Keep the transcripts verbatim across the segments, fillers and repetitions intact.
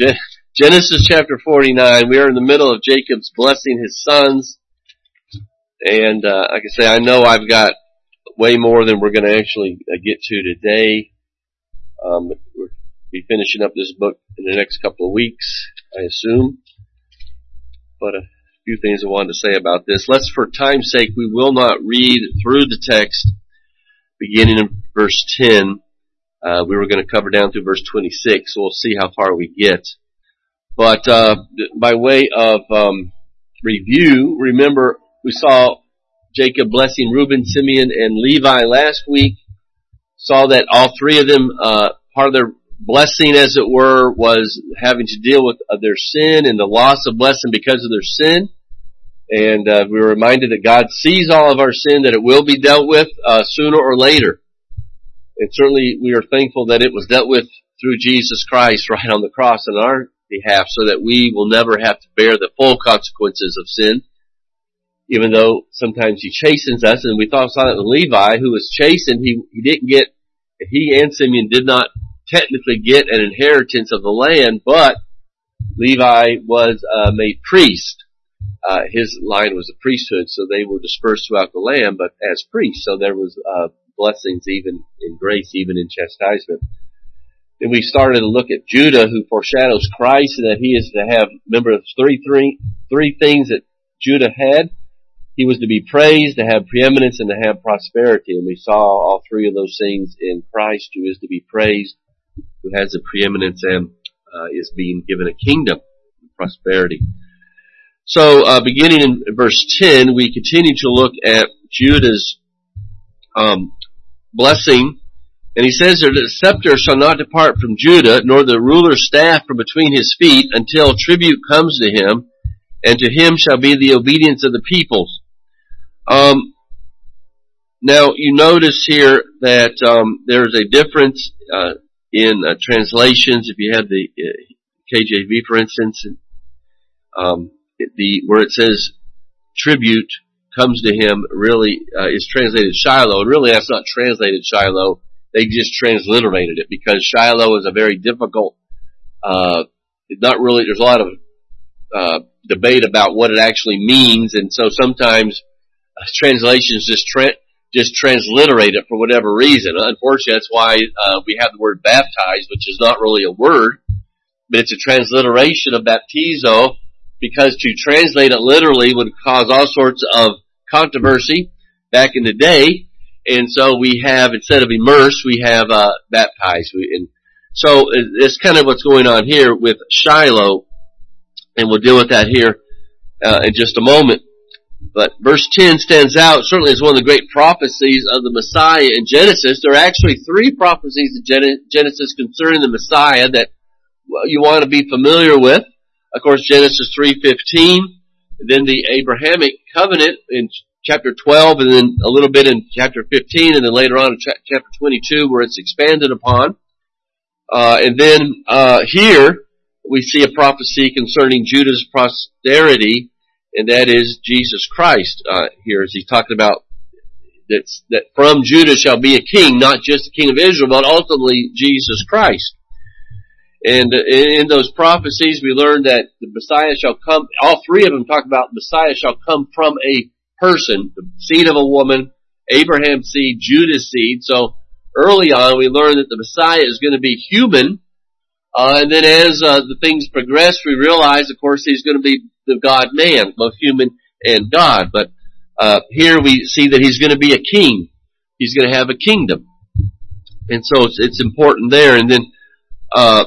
Gen- Genesis chapter forty-nine. We are in the middle of Jacob's blessing his sons. And, uh, like I say, I know I've got way more than we're going to actually uh, get to today. Um, we'll be finishing up this book in the next couple of weeks, I assume. But a few things I wanted to say about this. Let's, for time's sake, we will not read through the text beginning in verse ten. Uh, we were going to cover down through verse twenty-six, so we'll see how far we get. But uh, by way of um, review, remember we saw Jacob blessing Reuben, Simeon, and Levi last week. Saw that all three of them, uh, part of their blessing, as it were, was having to deal with uh, their sin and the loss of blessing because of their sin. And uh, we were reminded that God sees all of our sin, that it will be dealt with uh, sooner or later. And certainly we are thankful that it was dealt with through Jesus Christ right on the cross on our behalf, so that we will never have to bear the full consequences of sin, even though sometimes he chastens us. And we thought saw that with Levi, who was chastened. He, he didn't get, he and Simeon did not technically get an inheritance of the land, but Levi was uh, made priest. Uh, his line was a priesthood, so they were dispersed throughout the land, but as priests, so there was uh, blessings even in grace, even in chastisement. Then we started to look at Judah, who foreshadows Christ, and that he is to have, remember, three, three, three things that Judah had. He was to be praised, to have preeminence, and to have prosperity. And we saw all three of those things in Christ, who is to be praised, who has the preeminence, and uh, is being given a kingdom, prosperity. So, uh, beginning in verse ten, we continue to look at Judah's um, blessing. And he says that the scepter shall not depart from Judah, nor the ruler's staff from between his feet, until tribute comes to him, and to him shall be the obedience of the peoples. Um, now, you notice here that um, there's a difference uh, in uh, translations. If you have the uh, K J V, for instance, um, the where it says tribute comes to him really uh, is translated Shiloh, and really that's not translated Shiloh. They just transliterated it, because Shiloh is a very difficult, uh, not really, there's a lot of, uh, debate about what it actually means, and so sometimes uh, translations just tra- just transliterate it for whatever reason. Unfortunately, that's why, uh, we have the word baptized, which is not really a word, but it's a transliteration of baptizo, because to translate it literally would cause all sorts of controversy back in the day. And so we have, instead of immerse, we have uh, baptized. We, and so it's kind of what's going on here with Shiloh, and we'll deal with that here uh, in just a moment. But verse ten stands out, certainly as one of the great prophecies of the Messiah in Genesis. There are actually three prophecies in Genesis concerning the Messiah that you want to be familiar with. Of course, Genesis three fifteen, then the Abrahamic covenant in chapter twelve, and then a little bit in chapter fifteen, and then later on in cha- chapter twenty-two, where it's expanded upon. Uh, and then, uh, here, we see a prophecy concerning Judah's posterity, and that is Jesus Christ, uh, here, as he's talking about that's, that from Judah shall be a king, not just the king of Israel, but ultimately Jesus Christ. And in those prophecies, we learned that the Messiah shall come, all three of them talk about the Messiah shall come from a person, the seed of a woman, Abraham's seed, Judah's seed. So early on, we learned that the Messiah is going to be human, uh, and then as uh, the things progress, we realize, of course, he's going to be the God-man, both human and God. But uh, here we see that he's going to be a king. He's going to have a kingdom, and so it's, it's important there. And then uh,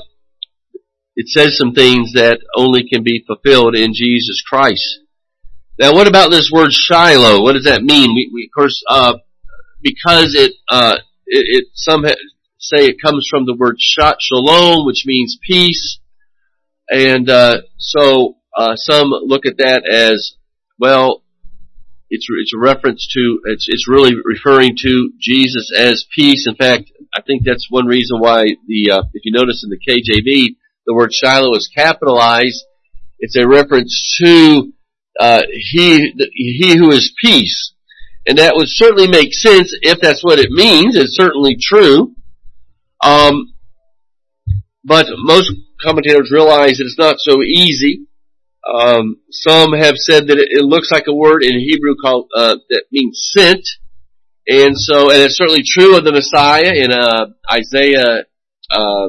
it says some things that only can be fulfilled in Jesus Christ. Now, what about this word Shiloh? What does that mean? We, we of course, uh, because it, uh, it, it, some ha- say it comes from the word shalom, which means peace. And, uh, so, uh, some look at that as, well, it's, it's a reference to, it's, it's really referring to Jesus as peace. In fact, I think that's one reason why the, uh, if you notice in the K J V, the word Shiloh is capitalized. It's a reference to Uh, he, he who is peace. And that would certainly make sense if that's what it means. It's certainly true. Um, but most commentators realize that it's not so easy. Um, some have said that it, it looks like a word in Hebrew called uh, that means sent, and so and it's certainly true of the Messiah in uh, Isaiah uh,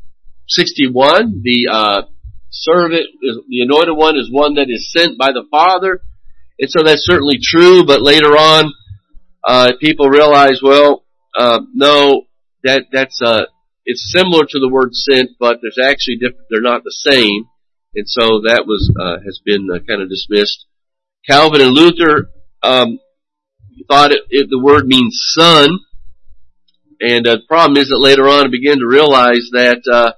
sixty-one. The uh, servant, the anointed one, is one that is sent by the Father, and so that's certainly true. But later on, uh, people realize, well, uh, no, that that's uh, it's similar to the word sent, but there's actually different. They're not the same. And so that was uh, has been uh, kind of dismissed. Calvin and Luther um, thought it, it, the word means son, and uh, the problem is that later on I began to realize that uh,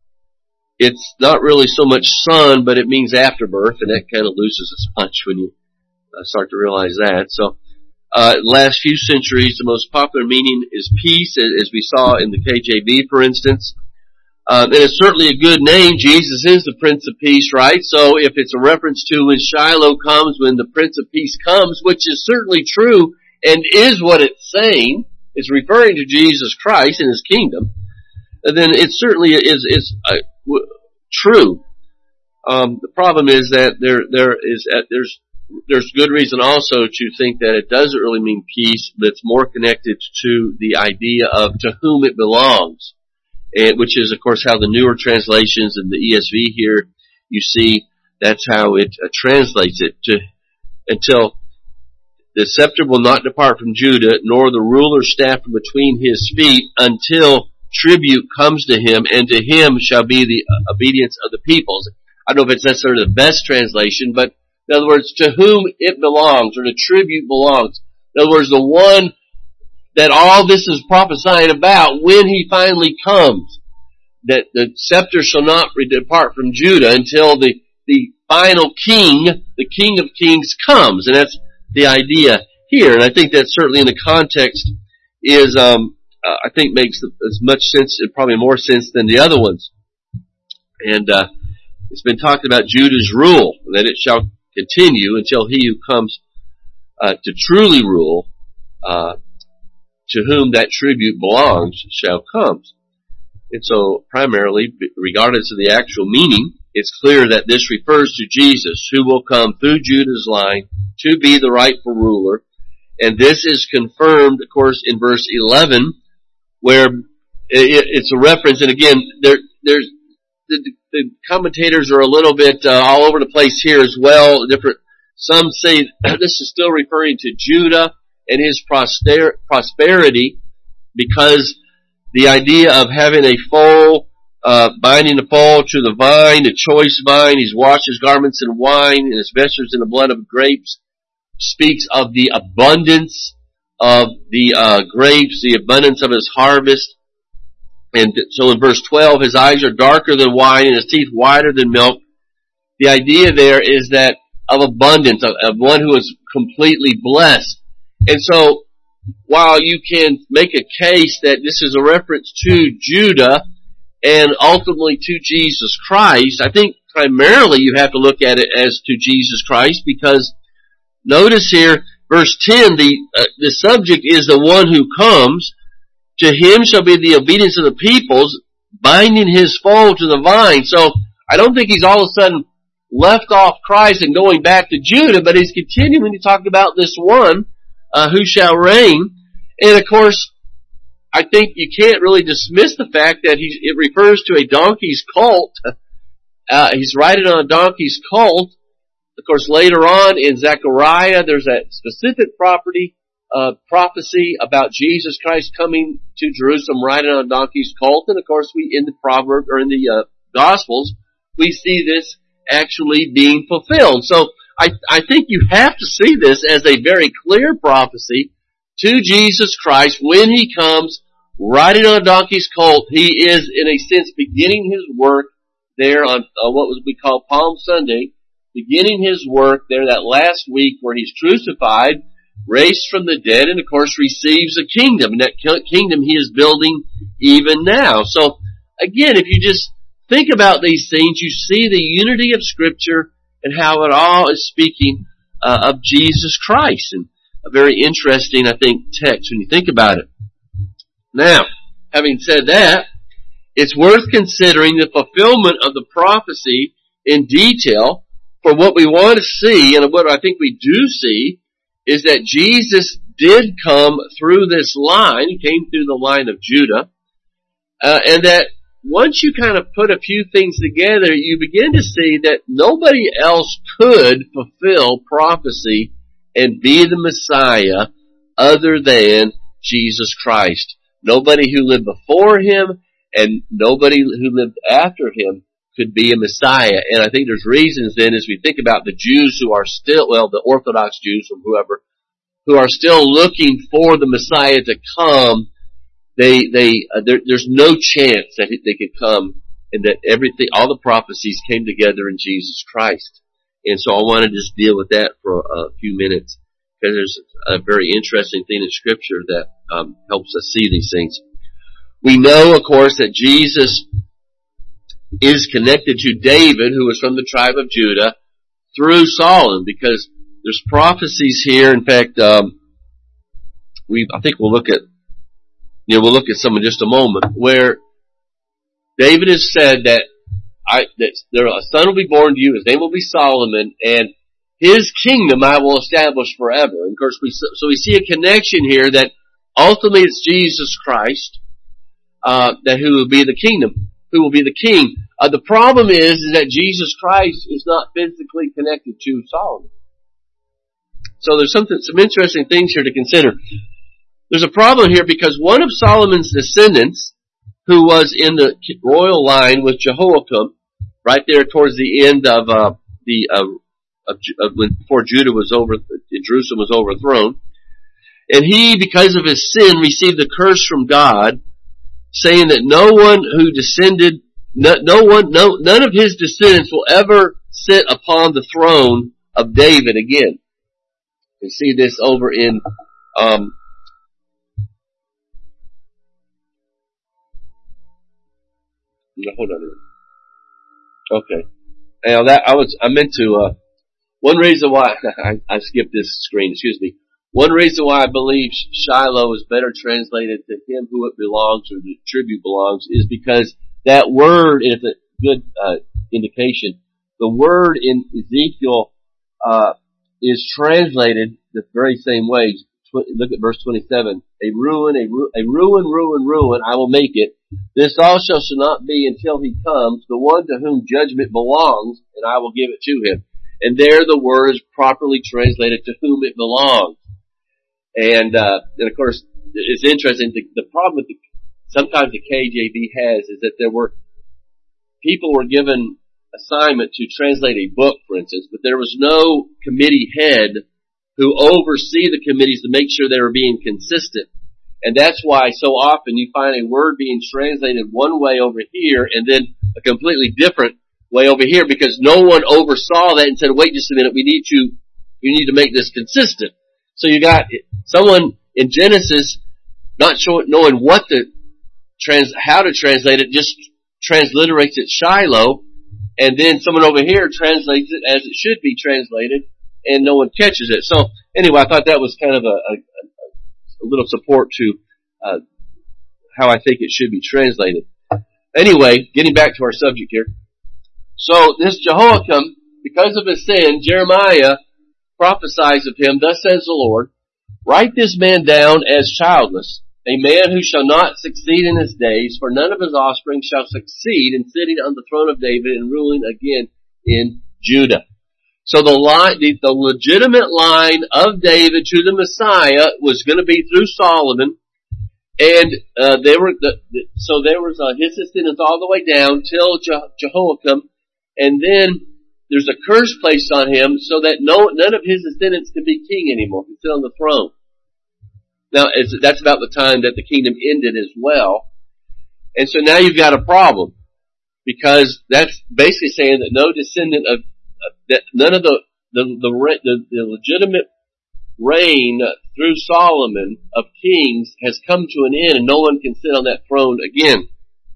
it's not really so much son, but it means afterbirth, and that kind of loses its punch when you uh, start to realize that. So, uh, last few centuries, the most popular meaning is peace, as we saw in the K J V, for instance. Um, and it's certainly a good name. Jesus is the Prince of Peace, right? So if it's a reference to when Shiloh comes, when the Prince of Peace comes, which is certainly true and is what it's saying, it's referring to Jesus Christ and His kingdom, then it certainly is, is uh, w- true. Um, the problem is that there, there is, uh, there's, there's good reason also to think that it doesn't really mean peace, but it's more connected to the idea of to whom it belongs. And, which is, of course, how the newer translations in the E S V here, you see, that's how it uh, translates it. To, until the scepter will not depart from Judah, nor the ruler's staff from between his feet, until tribute comes to him, and to him shall be the obedience of the peoples. I don't know if it's necessarily the best translation, but in other words, to whom it belongs, or the tribute belongs. In other words, the one that all this is prophesying about when He finally comes. That the scepter shall not depart from Judah until the, the final king, the King of Kings, comes. And that's the idea here. And I think that certainly in the context is, um, uh, I think makes as much sense, probably more sense than the other ones. And, uh, it's been talked about Judah's rule, that it shall continue until He who comes, uh, to truly rule, uh, to whom that tribute belongs shall come. And so, primarily, regardless of the actual meaning, it's clear that this refers to Jesus, who will come through Judah's line to be the rightful ruler. And this is confirmed, of course, in verse eleven, where it's a reference, and again, there, there's, the, the commentators are a little bit uh, all over the place here as well. Different, some say this is still referring to Judah and his prosper- prosperity, because the idea of having a foal, uh, binding the foal to the vine, the choice vine, He's washed His garments in wine and His vestures in the blood of grapes, speaks of the abundance of the uh, grapes, the abundance of His harvest. And so in verse twelve, His eyes are darker than wine and His teeth whiter than milk. The idea there is that of abundance, of, of one who is completely blessed. And so, while you can make a case that this is a reference to Judah and ultimately to Jesus Christ, I think primarily you have to look at it as to Jesus Christ, because notice here, verse ten, the uh, the subject is the one who comes. To Him shall be the obedience of the peoples, binding His foal to the vine. So, I don't think He's all of a sudden left off Christ and going back to Judah, but He's continuing to talk about this one Uh, who shall reign. And of course, I think you can't really dismiss the fact that he, it refers to a donkey's colt. Uh, he's riding on a donkey's colt. Of course, later on in Zechariah, there's a specific property, uh, prophecy about Jesus Christ coming to Jerusalem riding on a donkey's colt. And of course, we, in the Proverbs, or in the, uh, Gospels, we see this actually being fulfilled. So, I, I think you have to see this as a very clear prophecy to Jesus Christ when He comes riding on a donkey's colt. He is, in a sense, beginning His work there on uh, what was we call Palm Sunday, beginning His work there that last week where He's crucified, raised from the dead, and of course receives a kingdom. And that kingdom He is building even now. So, again, if you just think about these things, you see the unity of Scripture and how it all is speaking uh, of Jesus Christ. And a very interesting, I think, text when you think about it. Now, having said that, it's worth considering the fulfillment of the prophecy in detail. For what we want to see, and what I think we do see, is that Jesus did come through this line. He came through the line of Judah. Uh, and that once you kind of put a few things together, you begin to see that nobody else could fulfill prophecy and be the Messiah other than Jesus Christ. Nobody who lived before him and nobody who lived after him could be a Messiah. And I think there's reasons then, as we think about the Jews who are still, well, the Orthodox Jews or whoever, who are still looking for the Messiah to come, they, they, uh, there, there's no chance that they could come, and that everything, all the prophecies came together in Jesus Christ. And so I want to just deal with that for a, a few minutes, because there's a very interesting thing in Scripture that um, helps us see these things. We know, of course, that Jesus is connected to David, who was from the tribe of Judah, through Solomon, because there's prophecies here. In fact, um, we I think we'll look at, you know, we'll look at some in just a moment, where David has said that I that there a son will be born to you, his name will be Solomon, and his kingdom I will establish forever. And of course, we so we see a connection here that ultimately it's Jesus Christ uh, that who will be the kingdom, who will be the king. Uh, the problem is, is that Jesus Christ is not physically connected to Solomon. So there's something, some interesting things here to consider. There's a problem here because one of Solomon's descendants, who was in the royal line with Jehoiakim, right there towards the end of uh, the uh, of, of when before Judah was over, Jerusalem was overthrown, and he, because of his sin, received the curse from God, saying that no one who descended No, no one, no, none of his descendants will ever sit upon the throne of David again. We see this over in, um, no, hold on a minute. Okay. Now that, I was, I meant to, uh, one reason why, I, I skipped this screen, excuse me. One reason why I believe Shiloh is better translated to him who it belongs, or the tribute belongs, is because that word is a good uh, indication. The word in Ezekiel uh, is translated the very same way. Look at verse twenty-seven. A ruin, a, ru- a ruin, ruin, ruin, I will make it. This also shall not be until he comes, the one to whom judgment belongs, and I will give it to him. And there the word is properly translated to whom it belongs. And, uh, and of course, it's interesting. The, the problem with the sometimes the K J V has is that there were, people were given assignment to translate a book, for instance, but there was no committee head who oversee the committees to make sure they were being consistent. And that's why so often you find a word being translated one way over here and then a completely different way over here, because no one oversaw that and said, wait just a minute, we need to, we need to make this consistent. So you got someone in Genesis not showing, knowing what the Trans, how to translate it, just transliterates it Shiloh, and then someone over here translates it as it should be translated, and no one catches it. So anyway, I thought that was kind of a, a, a little support to uh, how I think it should be translated. Anyway, getting back to our subject here. So this Jehoiakim, because of his sin, Jeremiah prophesies of him, thus says the Lord, write this man down as childless, a man who shall not succeed in his days, for none of his offspring shall succeed in sitting on the throne of David and ruling again in Judah. So the line, the, the legitimate line of David to the Messiah was going to be through Solomon, and uh, they were the, the, so there was uh, his descendants all the way down till Je- Jehoiakim, and then there's a curse placed on him so that no none of his descendants could be king anymore, could sit on the throne. Now, it's, that's about the time that the kingdom ended as well. And so now you've got a problem, because that's basically saying that no descendant of, uh, that none of the, the, the, the, the legitimate reign through Solomon of kings has come to an end, and no one can sit on that throne again.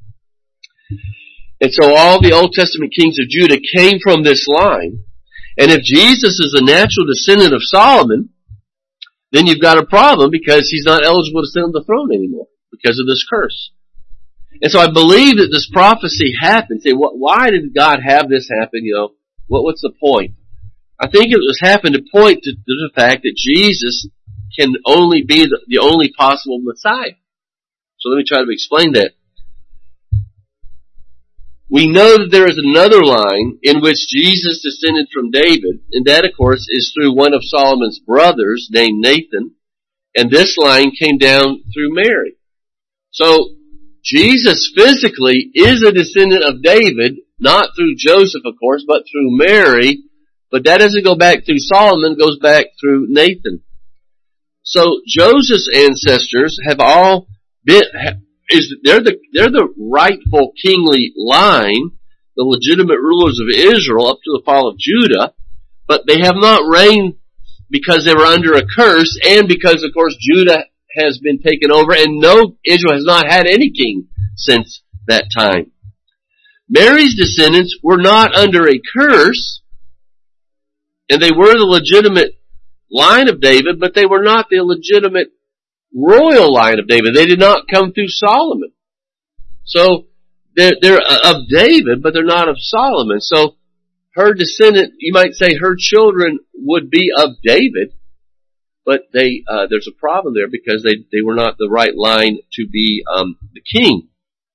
And so all the Old Testament kings of Judah came from this line. And if Jesus is a natural descendant of Solomon, then you've got a problem, because he's not eligible to sit on the throne anymore because of this curse. And so I believe that this prophecy happened. Say, what, why did God have this happen? You know, what, what's the point? I think it was happened to point to, to the fact that Jesus can only be the, the only possible Messiah. So let me try to explain that. We know that there is another line in which Jesus descended from David, and that, of course, is through one of Solomon's brothers named Nathan, and this line came down through Mary. So, Jesus physically is a descendant of David, not through Joseph, of course, but through Mary, but that doesn't go back through Solomon, it goes back through Nathan. So, Joseph's ancestors have all been, is they're the they're the rightful kingly line, the legitimate rulers of Israel up to the fall of Judah, but they have not reigned because they were under a curse, and because of course Judah has been taken over, and no, Israel has not had any king since that time. Mary's descendants were not under a curse, and they were the legitimate line of David, but they were not the legitimate royal line of David. They did not come through Solomon. So, they're, they're of David, but they're not of Solomon. So, her descendant, you might say her children would be of David, but they, uh, there's a problem there because they, they were not the right line to be, um, the king.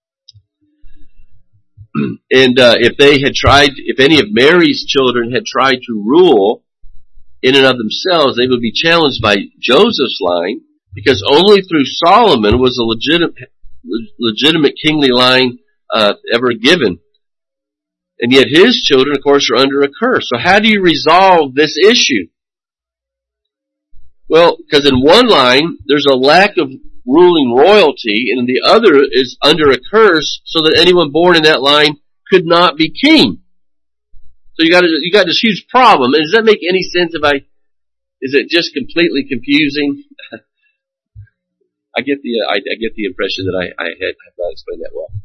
And, uh, if they had tried, if any of Mary's children had tried to rule in and of themselves, they would be challenged by Joseph's line, because only through Solomon was a legitimate, legitimate kingly line uh, ever given. And yet his children, of course, are under a curse. So how do you resolve this issue? Well, because in one line, there's a lack of ruling royalty, and in the other is under a curse, so that anyone born in that line could not be king. So you got a, you got this huge problem. And does that make any sense? If I, is it just completely confusing? I get the uh, I, I get the impression that I, I had have not explained that well.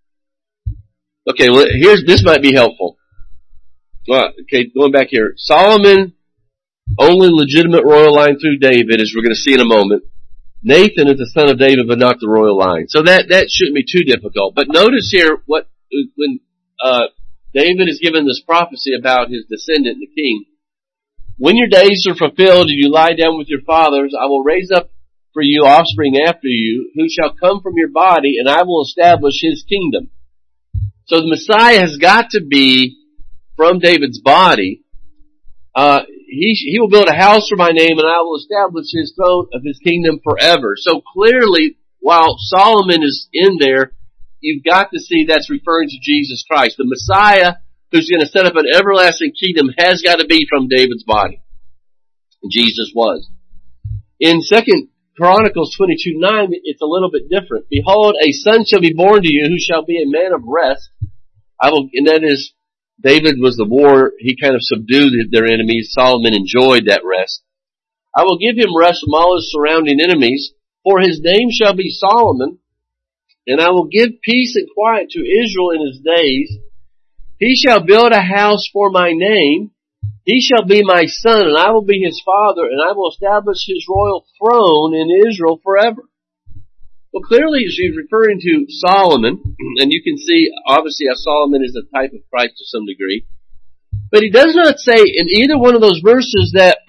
Okay, well here's this might be helpful. Well, okay, going back here, Solomon, only legitimate royal line through David, as we're going to see in a moment. Nathan is the son of David, but not the royal line. So that that shouldn't be too difficult. But notice here what when uh, David is given this prophecy about his descendant, the king. When your days are fulfilled and you lie down with your fathers, I will raise up for you offspring after you, who shall come from your body, and I will establish his kingdom. So the Messiah has got to be from David's body. Uh, he, he will build a house for my name, and I will establish his throne of his kingdom forever. So clearly, while Solomon is in there, you've got to see that's referring to Jesus Christ. The Messiah, who's going to set up an everlasting kingdom, has got to be from David's body. And Jesus was. In Second Chronicles twenty-two nine, it's a little bit different. Behold, a son shall be born to you, who shall be a man of rest. I will, and that is, David was the war, he kind of subdued their enemies. Solomon enjoyed that rest. I will give him rest from all his surrounding enemies, for his name shall be Solomon, and I will give peace and quiet to Israel in his days. He shall build a house for my name. He shall be my son, and I will be his father, and I will establish his royal throne in Israel forever. Well, clearly she's referring to Solomon, and you can see, obviously, how Solomon is a type of Christ to some degree. But he does not say in either one of those verses that,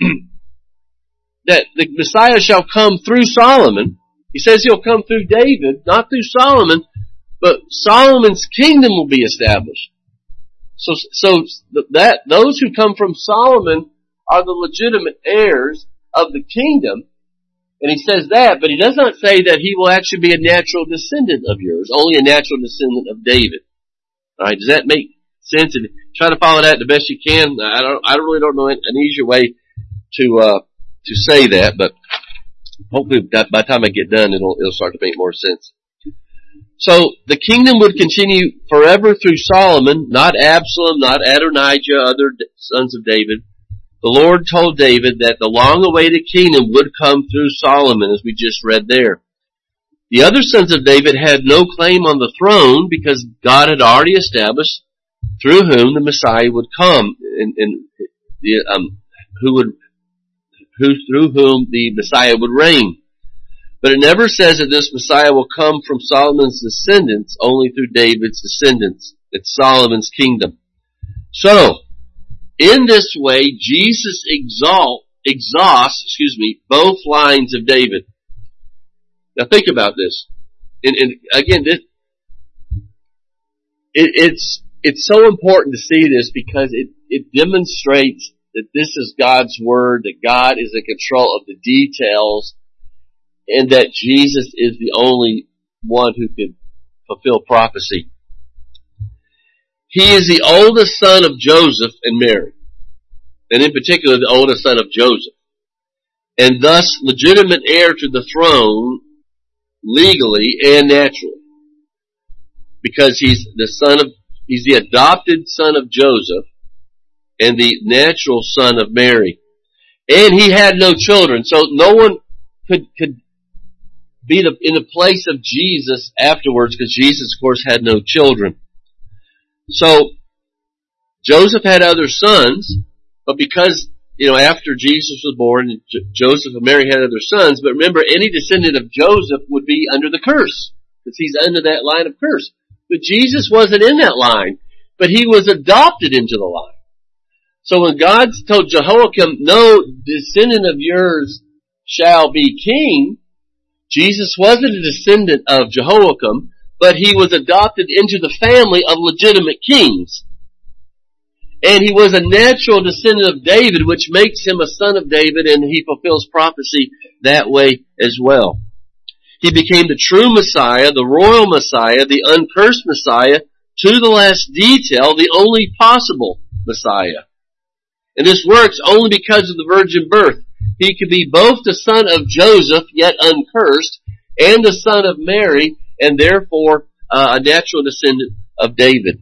that the Messiah shall come through Solomon. He says he'll come through David, not through Solomon, but Solomon's kingdom will be established. So, so that those who come from Solomon are the legitimate heirs of the kingdom, and he says that, but he does not say that he will actually be a natural descendant of yours, only a natural descendant of David. All right, does that make sense? And try to follow that the best you can. I don't, I really don't know an easier way to uh, to say that, but hopefully by the time I get done, it'll it'll start to make more sense. So the kingdom would continue forever through Solomon, not Absalom, not Adonijah, other sons of David. The Lord told David that the long-awaited kingdom would come through Solomon, as we just read there. The other sons of David had no claim on the throne because God had already established through whom the Messiah would come, and, and um, who would, who through whom the Messiah would reign. But it never says that this Messiah will come from Solomon's descendants, only through David's descendants. It's Solomon's kingdom. So, in this way, Jesus exalt, exhausts, excuse me, both lines of David. Now think about this. And, and again, this, it, it's it's so important to see this because it, it demonstrates that this is God's Word, that God is in control of the details, and that Jesus is the only one who could fulfill prophecy. He is the oldest son of Joseph and Mary, and in particular the oldest son of Joseph, and thus legitimate heir to the throne legally and naturally, because he's the son of, he's the adopted son of Joseph and the natural son of Mary. And he had no children, so no one could, could be the, in the place of Jesus afterwards, because Jesus, of course, had no children. So, Joseph had other sons, but because, you know, after Jesus was born, J- Joseph and Mary had other sons, but remember, any descendant of Joseph would be under the curse, because he's under that line of curse. But Jesus wasn't in that line, but he was adopted into the line. So when God told Jehoiakim, no descendant of yours shall be king, Jesus wasn't a descendant of Jehoiakim, but he was adopted into the family of legitimate kings. And he was a natural descendant of David, which makes him a son of David, and he fulfills prophecy that way as well. He became the true Messiah, the royal Messiah, the uncursed Messiah, to the last detail, the only possible Messiah. And this works only because of the virgin birth. He could be both the son of Joseph, yet uncursed, and the son of Mary, and therefore uh, a natural descendant of David.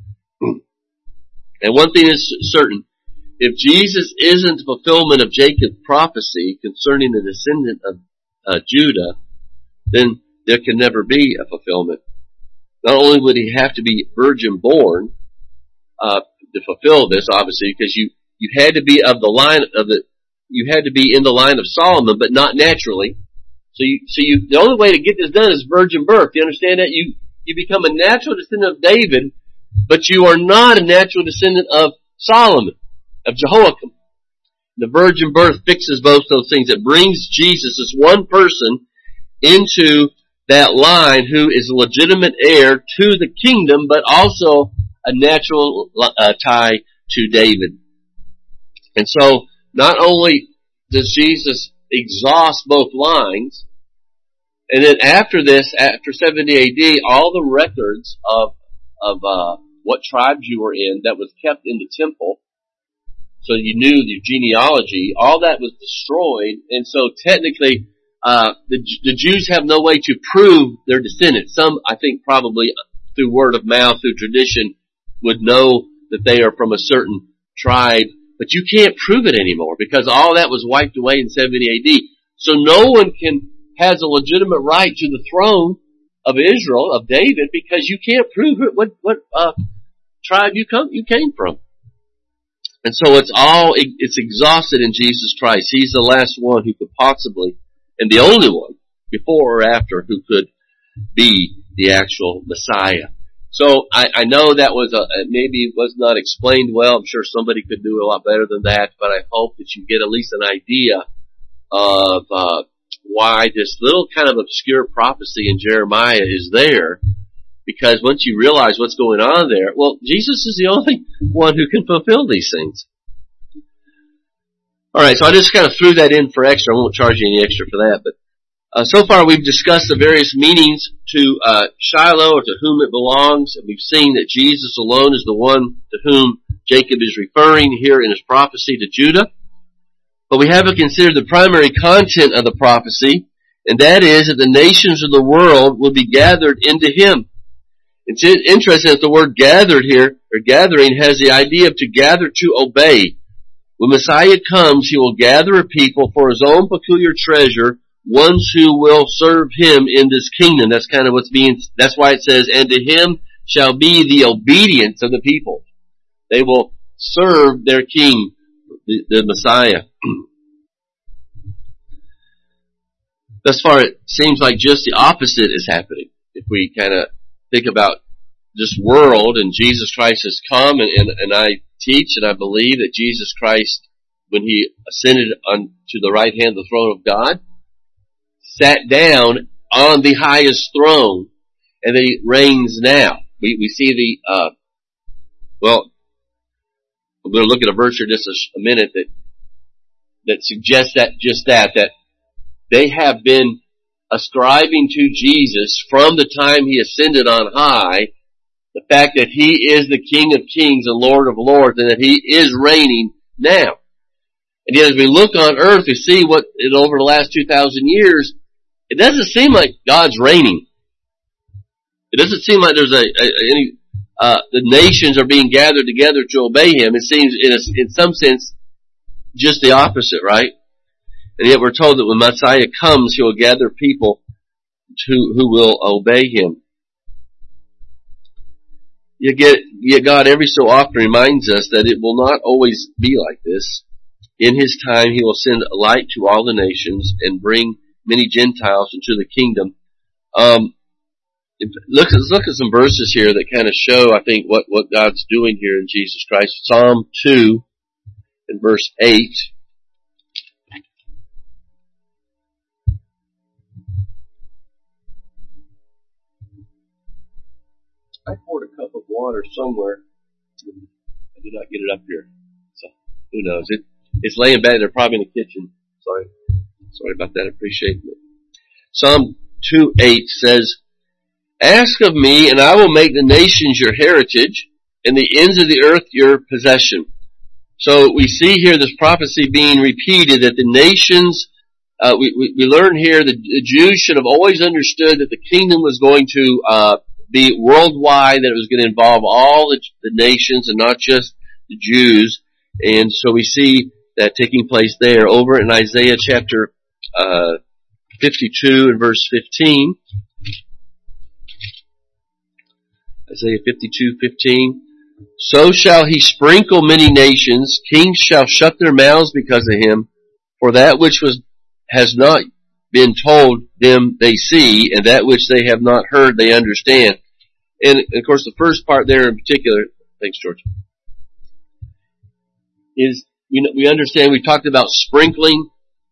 And one thing is certain, if Jesus isn't the fulfillment of Jacob's prophecy concerning the descendant of uh, Judah, then there can never be a fulfillment. Not only would he have to be virgin born uh, to fulfill this, obviously, because you you had to be of the line of the you had to be in the line of Solomon, but not naturally. So you so you the only way to get this done is virgin birth. You understand that? You you become a natural descendant of David, but you are not a natural descendant of Solomon, of Jehoiakim. The virgin birth fixes both those things. It brings Jesus as one person into that line who is a legitimate heir to the kingdom, but also a natural uh, tie to David. And so, not only does Jesus exhaust both lines, and then after this, after seventy A D, all the records of of uh, what tribes you were in that was kept in the temple, so you knew your genealogy, all that was destroyed, and so technically, uh, the, the Jews have no way to prove their descendants. Some, I think, probably through word of mouth, through tradition, would know that they are from a certain tribe, but you can't prove it anymore because all that was wiped away in seventy A D. So no one can has a legitimate right to the throne of Israel, of David, because you can't prove it, what what uh, tribe you come you came from. And so it's all it's exhausted in Jesus Christ. He's the last one who could possibly, and the only one, before or after, who could be the actual Messiah. So I, I know that was a, maybe was not explained well. I'm sure somebody could do a lot better than that, but I hope that you get at least an idea of uh, why this little kind of obscure prophecy in Jeremiah is there. Because once you realize what's going on there, well, Jesus is the only one who can fulfill these things. All right, so I just kind of threw that in for extra. I won't charge you any extra for that, but Uh, so far we've discussed the various meanings to uh, Shiloh, or to whom it belongs, and we've seen that Jesus alone is the one to whom Jacob is referring here in his prophecy to Judah. But we haven't considered the primary content of the prophecy, and that is that the nations of the world will be gathered into him. It's interesting that the word gathered here, or gathering, has the idea of to gather to obey. When Messiah comes, he will gather a people for his own peculiar treasure, ones who will serve him in this kingdom. That's kind of what's being, that's why it says, and to him shall be the obedience of the people. They will serve their king, the, the Messiah. thus far it seems like just the opposite is happening. If we kind of think about this world, and Jesus Christ has come, and, and, and I teach and I believe that Jesus Christ, when He ascended on to the right hand of the throne of God, sat down on the highest throne, and that He reigns now. We, we see the, uh, well, we're going to look at a verse here just a, a minute that, that suggests that, just that, that they have been ascribing to Jesus from the time He ascended on high, the fact that He is the King of Kings and Lord of Lords, and that He is reigning now. And yet as we look on earth, we see what, over the last two thousand years, it doesn't seem like God's reigning. It doesn't seem like there's a, a any, uh, the nations are being gathered together to obey Him. It seems, in a, in some sense, just the opposite, right? And yet we're told that when Messiah comes, He will gather people to, who will obey Him. You get, yet God every so often reminds us that it will not always be like this. In His time, He will send light to all the nations and bring many Gentiles into the kingdom. Um, look, let's look at some verses here that kind of show, I think, what, what God's doing here in Jesus Christ. Psalm two and verse eight. I poured a cup of water somewhere. I did not get it up here. So, who knows? It, it's laying back there, probably in the kitchen. Sorry. Sorry about that. I appreciate it. Psalm two eight says, "Ask of me, and I will make the nations your heritage, and the ends of the earth your possession." So we see here this prophecy being repeated that the nations, uh, we, we, we learn here that the Jews should have always understood that the kingdom was going to uh, be worldwide, that it was going to involve all the, the nations and not just the Jews. And so we see that taking place there. Over in Isaiah chapter uh, fifty-two and verse fifteen. Isaiah fifty-two fifteen. "So shall He sprinkle many nations, kings shall shut their mouths because of Him, for that which was has not been told them they see, and that which they have not heard they understand." And of course the first part there in particular, thanks George, is we we understand, we talked about sprinkling.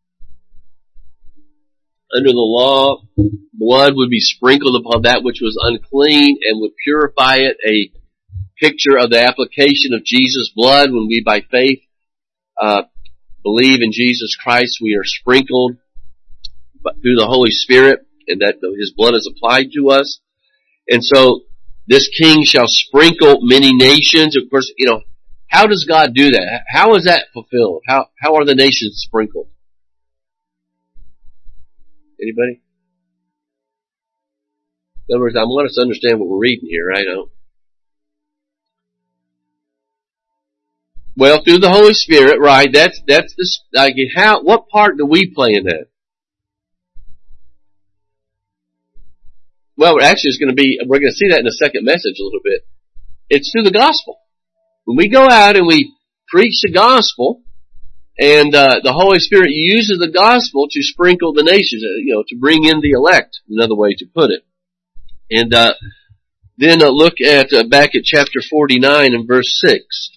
Under the law, blood would be sprinkled upon that which was unclean and would purify it, a picture of the application of Jesus' blood. When we by faith uh, believe in Jesus Christ, we are sprinkled through the Holy Spirit, and that His blood is applied to us. And so this king shall sprinkle many nations. Of course, you know, how does God do that? How is that fulfilled? How how are the nations sprinkled? Anybody? In other words, I want us to understand what we're reading here, right? I don't. Well, through the Holy Spirit, right? That's that's this. Like, how? What part do we play in that? Well, actually, it's going to be. We're going to see that in the second message a little bit. It's through the gospel. When we go out and we preach the gospel, and uh, the Holy Spirit uses the gospel to sprinkle the nations, you know, to bring in the elect. Another way to put it. And uh, then uh, look at uh, back at chapter forty-nine and verse six.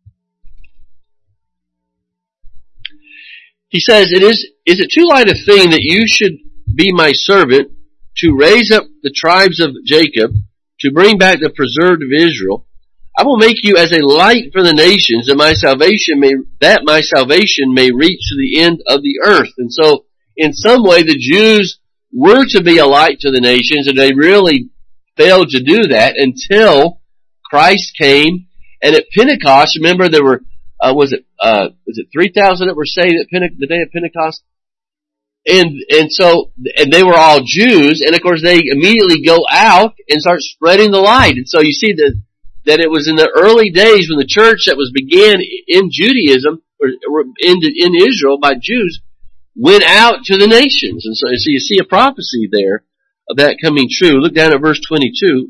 He says, "It is is it too light a thing that you should be my servant to raise up the tribes of Jacob, to bring back the preserved of Israel? I will make you as a light for the nations, that my salvation may that my salvation may reach to the end of the earth." And so, in some way, the Jews were to be a light to the nations, and they really failed to do that until Christ came. And at Pentecost, remember, there were uh, was it uh, was it three thousand that were saved at Pente- the day of Pentecost? And and so and they were all Jews, and of course they immediately go out and start spreading the light. And so you see that. that it was in the early days when the church that was began in Judaism, or in, in Israel by Jews, went out to the nations. And so, so you see a prophecy there of that coming true. Look down at verse twenty-two.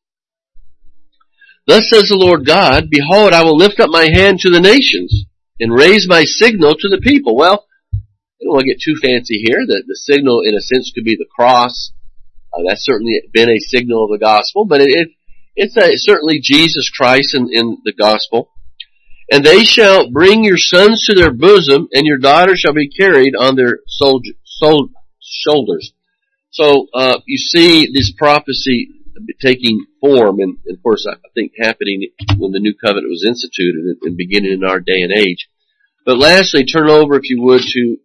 "Thus says the Lord God, behold, I will lift up my hand to the nations, and raise my signal to the people." Well, don't want to get too fancy here. The, the signal, in a sense, could be the cross. Uh, that's certainly been a signal of the gospel, but it, it it's a, certainly Jesus Christ in, in the gospel. And they shall bring your sons to their bosom, and your daughters shall be carried on their soldier, sol, shoulders. So uh, you see this prophecy taking form, and, and of course I think happening when the new covenant was instituted and, and beginning in our day and age. But lastly, turn over, if you would, to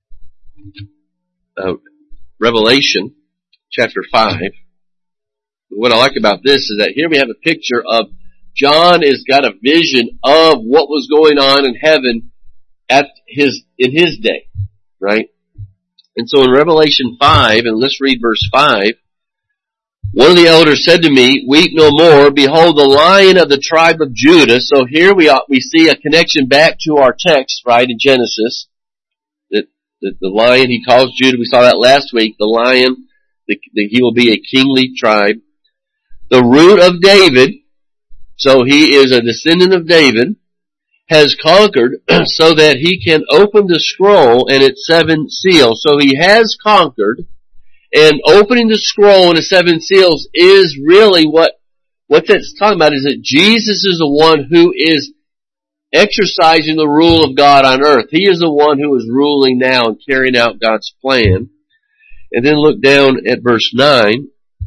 uh, Revelation chapter five. What I like about this is that here we have a picture of John has got a vision of what was going on in heaven at his in his day, right? And so in Revelation five, and let's read verse five, one of the elders said to me, "Weep no more. Behold, the Lion of the tribe of Judah." So here we are, we see a connection back to our text, right, in Genesis. That the, the Lion, he calls Judah. We saw that last week. The Lion, the, the, he will be a kingly tribe. The root of David, so he is a descendant of David, has conquered so that he can open the scroll and its seven seals. So he has conquered. And opening the scroll and the seven seals is really what, what that's talking about, is that Jesus is the one who is exercising the rule of God on earth. He is the one who is ruling now and carrying out God's plan. And then look down at verse nine.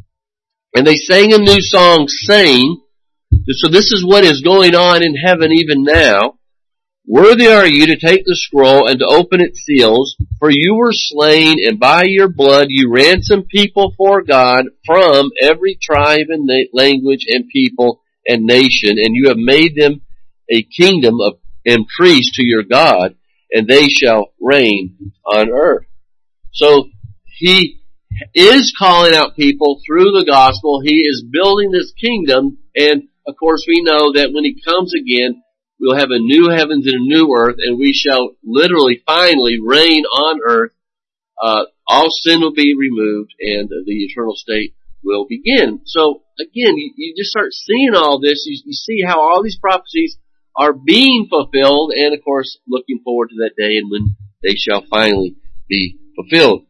And they sang a new song saying, so this is what is going on in heaven even now. "Worthy are you to take the scroll and to open its seals, for you were slain, and by your blood you ransomed people for God from every tribe and na- language and people and nation, and you have made them a kingdom of and priests to your God, and they shall reign on earth." So he is calling out people through the gospel. He is building this kingdom, and of course we know that when he comes again, we'll have a new heavens and a new earth, and we shall literally, finally reign on earth. Uh, all sin will be removed, and uh, the eternal state will begin. So, again, you, you just start seeing all this. You, you see how all these prophecies are being fulfilled, and, of course, looking forward to that day and when they shall finally be fulfilled.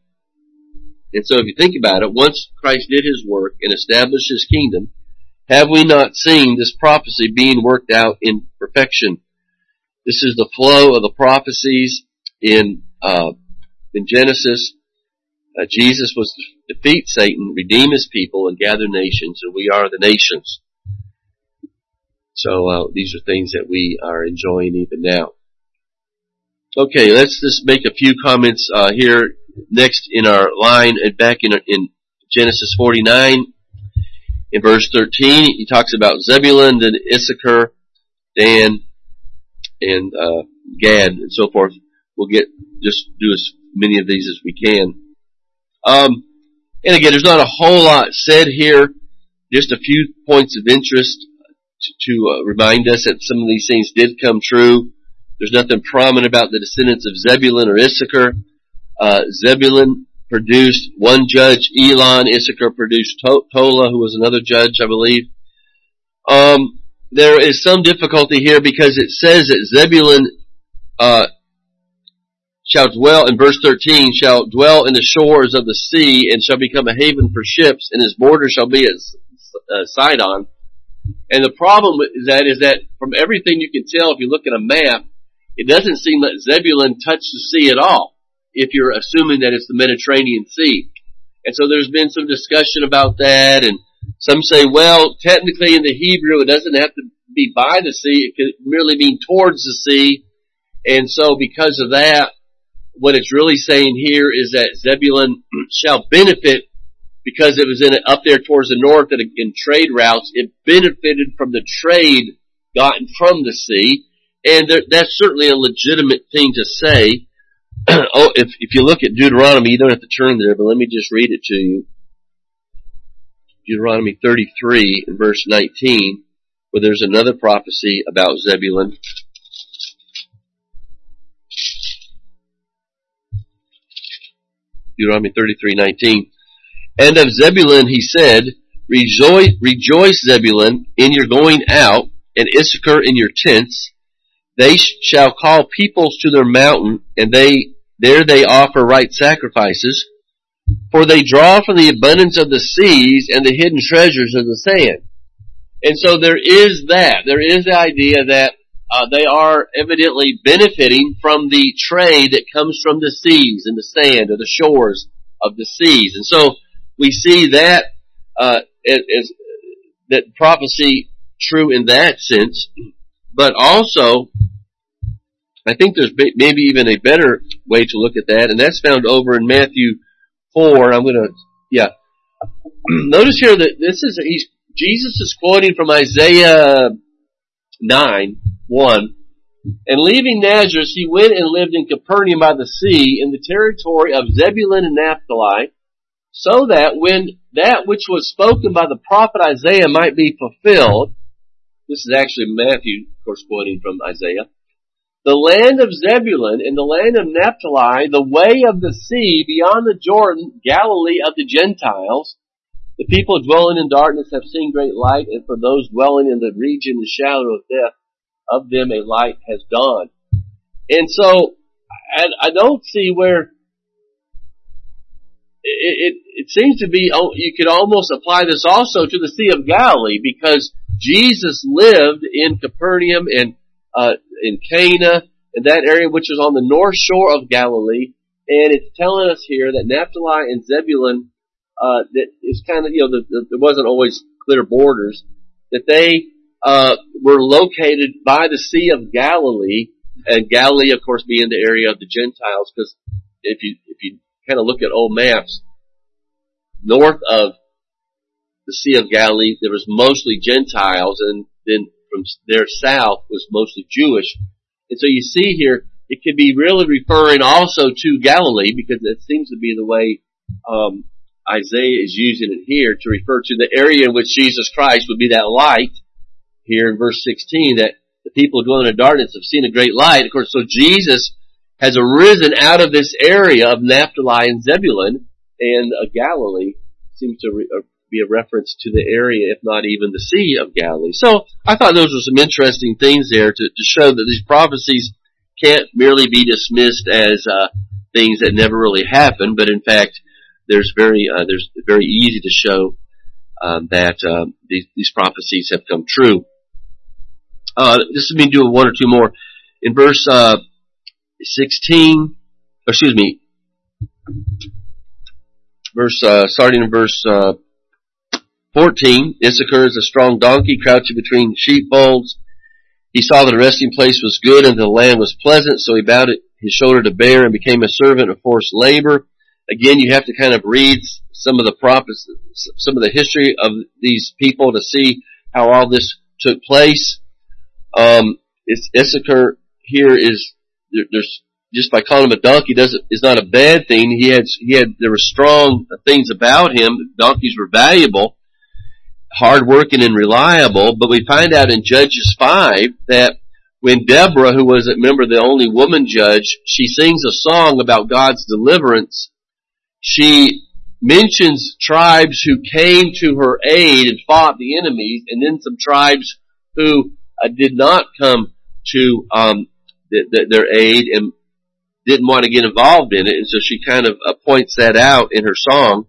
And so if you think about it, once Christ did his work and established his kingdom, have we not seen this prophecy being worked out in perfection? This is the flow of the prophecies in uh, in Genesis. Uh, Jesus was to defeat Satan, redeem his people, and gather nations, and we are the nations. So uh, these are things that we are enjoying even now. Okay, let's just make a few comments uh, here next in our line, and back in, in Genesis forty-nine. In verse thirteen, he talks about Zebulun, then Issachar, Dan, and uh, Gad, and so forth. We'll get just do as many of these as we can. Um, and again, there's not a whole lot said here. Just a few points of interest to, to uh, remind us that some of these things did come true. There's nothing prominent about the descendants of Zebulun or Issachar. Uh, Zebulun produced one judge, Elon. Issachar produced Tola, who was another judge, I believe. Um, there is some difficulty here because it says that Zebulun uh, shall dwell, in verse thirteen, shall dwell in the shores of the sea and shall become a haven for ships, and his border shall be at uh, Sidon. And the problem with that is that from everything you can tell, if you look at a map, it doesn't seem that Zebulun touched the sea at all, if you're assuming that it's the Mediterranean Sea. And so there's been some discussion about that, and some say, well, technically in the Hebrew it doesn't have to be by the sea, it could merely mean towards the sea. And so because of that, what it's really saying here is that Zebulun shall benefit because it was in up there towards the north in trade routes. It benefited from the trade gotten from the sea, and that's certainly a legitimate thing to say. Oh, if if you look at Deuteronomy, you don't have to turn there, but let me just read it to you. Deuteronomy thirty-three and verse nineteen, where there's another prophecy about Zebulun. Deuteronomy thirty-three nineteen. And of Zebulun he said, Rejoice, rejoice, Zebulun, in your going out, and Issachar in your tents. They shall call peoples to their mountain, and they there they offer right sacrifices, for they draw from the abundance of the seas and the hidden treasures of the sand. And so there is that. There is the idea that uh, they are evidently benefiting from the trade that comes from the seas and the sand or the shores of the seas. And so we see that uh, as that prophecy true in that sense, but also I think there's maybe even a better way to look at that, and that's found over in Matthew four. I'm going to, yeah. Notice here that this is, he's, Jesus is quoting from Isaiah nine, one. And leaving Nazareth, he went and lived in Capernaum by the sea, in the territory of Zebulun and Naphtali, so that when that which was spoken by the prophet Isaiah might be fulfilled, this is actually Matthew, of course, quoting from Isaiah, the land of Zebulun and the land of Naphtali, the way of the sea beyond the Jordan, Galilee of the Gentiles, the people dwelling in darkness have seen great light, and for those dwelling in the region and shadow of death, of them a light has dawned. And so, I, I don't see where it, it, it seems to be, you could almost apply this also to the Sea of Galilee, because Jesus lived in Capernaum and uh, in Cana, in that area which is on the north shore of Galilee, and it's telling us here that Naphtali and Zebulun, uh, that is kind of, you know, the, the, there wasn't always clear borders, that they uh, were located by the Sea of Galilee, and Galilee, of course, being the area of the Gentiles, because if you if you kind of look at old maps, north of the Sea of Galilee, there was mostly Gentiles, and then from there south was mostly Jewish. And so you see here, it could be really referring also to Galilee, because it seems to be the way um, Isaiah is using it here, to refer to the area in which Jesus Christ would be that light, here in verse sixteen, that the people dwelling in darkness have seen a great light. Of course, so Jesus has arisen out of this area of Naphtali and Zebulun, and uh, Galilee seems to re- uh, be a reference to the area, if not even the Sea of Galilee. So I thought those were some interesting things there to, to show that these prophecies can't merely be dismissed as uh, things that never really happened, but in fact, there's very uh, there's very easy to show um, that uh, these, these prophecies have come true. Uh, this is me doing one or two more. In verse uh, sixteen, excuse me, verse uh, starting in verse uh, fourteen, Issachar is a strong donkey crouching between sheepfolds. He saw that the resting place was good and the land was pleasant, so he bowed his shoulder to bear and became a servant of forced labor. Again, you have to kind of read some of the prophecies, some of the history of these people to see how all this took place. Um, it's Issachar here is there, there's just by calling him a donkey doesn't is not a bad thing. He had he had there were strong things about him. Donkeys were valuable, hardworking and reliable. But we find out in Judges five that when Deborah, who was, remember, the only woman judge, she sings a song about God's deliverance. She mentions tribes who came to her aid and fought the enemies, and then some tribes who uh, did not come to um, th- th- their aid and didn't want to get involved in it. And so she kind of uh, points that out in her song.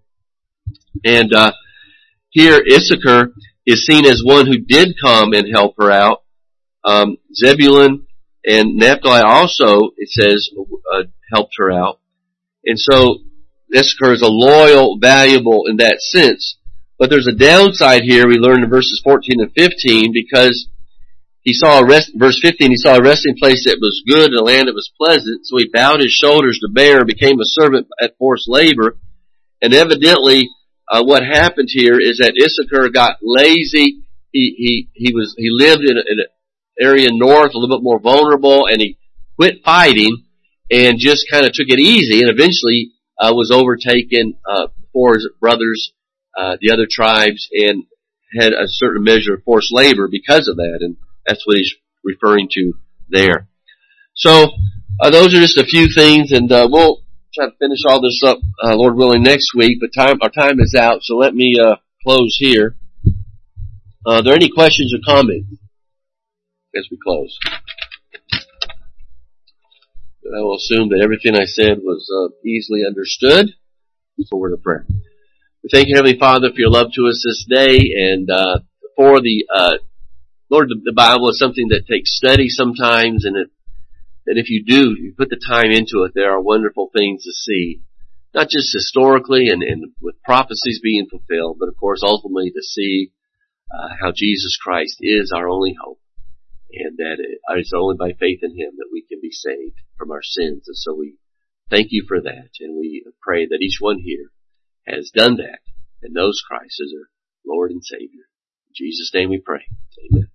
And uh, here Issachar is seen as one who did come and help her out. Um, Zebulun and Naphtali also, it says, uh, helped her out. And so Issachar is a loyal, valuable in that sense. But there's a downside here we learn in verses fourteen and fifteen, because he saw a rest, verse fifteen, he saw a resting place that was good and a land that was pleasant, so he bowed his shoulders to bear and became a servant at forced labor. And evidently, uh, what happened here is that Issachar got lazy. He, he, he was, he lived in, a, in an area north, a little bit more vulnerable, and he quit fighting and just kind of took it easy, and eventually uh, was overtaken uh, before his brothers, uh, the other tribes, and had a certain measure of forced labor because of that, and that's what he's referring to there. So uh, those are just a few things, and uh, we'll try to finish all this up, uh, Lord willing, next week. But time our time is out, so let me uh, close here. Uh, are there any questions or comments as we close? I will assume that everything I said was uh, easily understood. For word of prayer. We thank you, Heavenly Father, for your love to us this day, and uh, for the uh, Lord, the, the Bible is something that takes study sometimes, and it, that if you do, you put the time into it, there are wonderful things to see, not just historically and, and with prophecies being fulfilled, but of course ultimately to see uh, how Jesus Christ is our only hope, and that it, it's only by faith in Him that we can be saved from our sins. And so we thank you for that, and we pray that each one here has done that and knows Christ as their Lord and Savior. In Jesus' name we pray. Amen.